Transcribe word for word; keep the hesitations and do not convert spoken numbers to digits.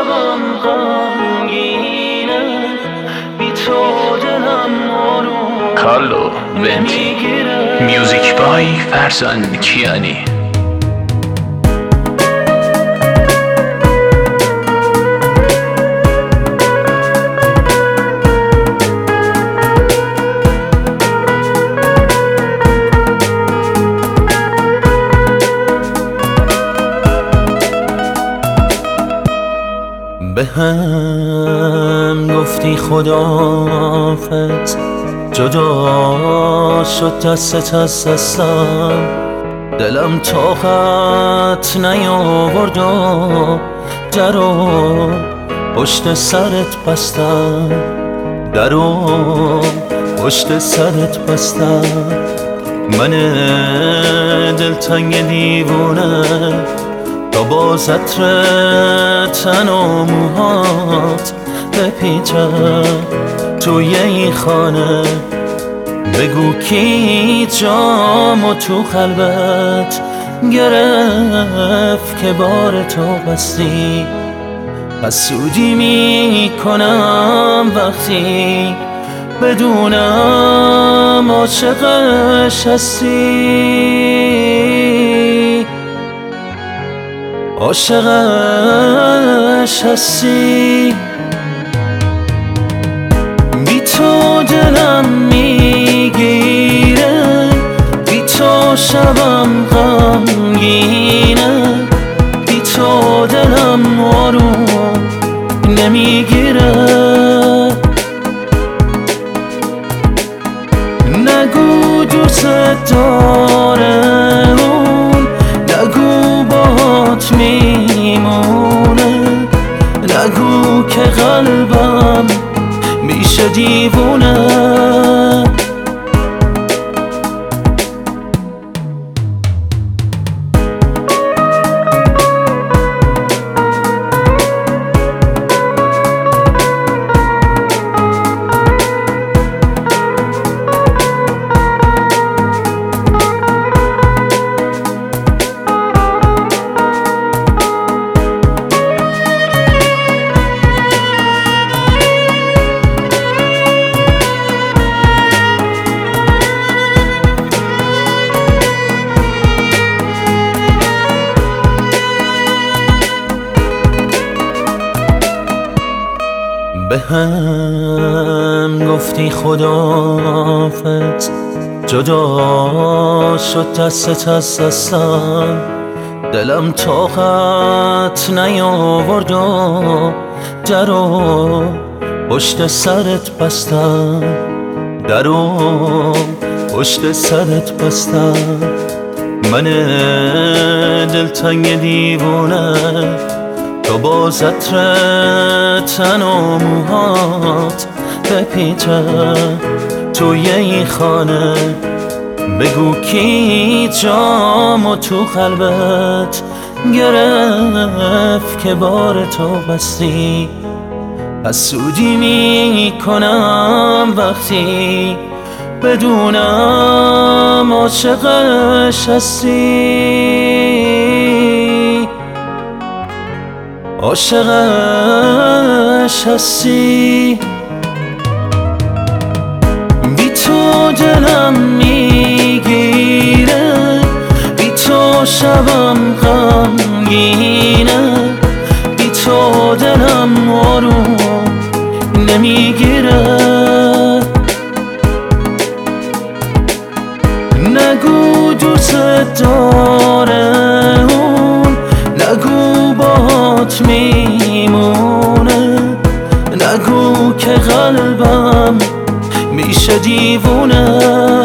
شبم غمگینه، بی تو دلم آروم کارلو ونتی، میوزیک بای فرزان کیانی. به هم گفتی خداحافظ، جدا شد دستت از دستم، دلم طاقت نیاورد و درو پشت سرت بستم، درو پشت سرت بستم. من دلتنگ دیوونه تا باز عطر تن و موهات بپیچه توی این خانه، بگو کی جامو تو قلبت گرفت که بار تو بستی. حسودی میکنم وقتی بدونم عاشقش هستی، عاشقش هستی. بی تو دلم میگیره، بی تو شبم غمگینه، بی تو دلم آروم نمیگیره. نگو دوست داره اون، نگو باهات میمونه، نگو که قلبم میشه دیوونه. به هم گفتی خداحافظ، جدا شد دستت از دستم، دلم طاقت نیاورد و درو پشت سرت بستم، درو پشت سرت بستم. من دلتنگ دیوونه تا باز عطر تن و موهات بپیچه توی این خانه، بگو کی جامو تو قلبت گرفت که بار تو بستی. حسودی میکنم وقتی بدونم عاشقش هستی، عاشقش هستی. بی تو دلم میگیره، بی تو شبم غمگینه، بی تو دلم آروم نمیگیره. نگو دوست داره اون، نگو باهات میمونه، نگو که قلبم میشه دیوونه.